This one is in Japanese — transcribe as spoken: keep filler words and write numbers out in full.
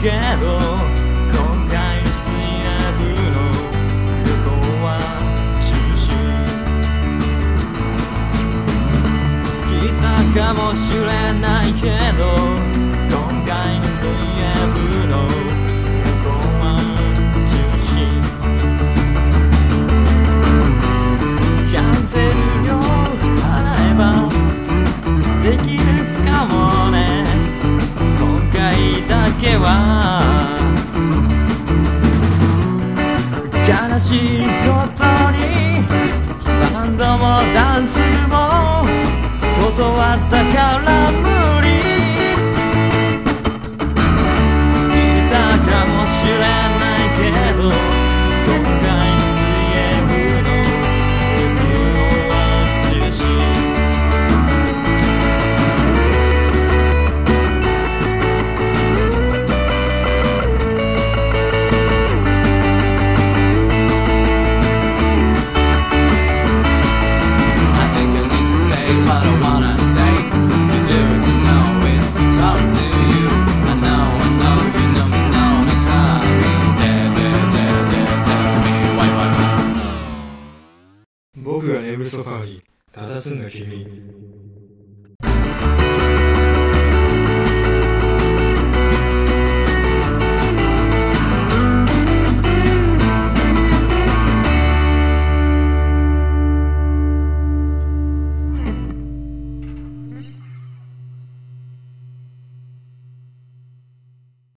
けど今回スイラブの旅行は中止。来たかもしれないけど今回のスイラブの旅行は中止。キャンセル料払えばできるかもね。今回だけは悲しいことにバンドもダンス部も断ったから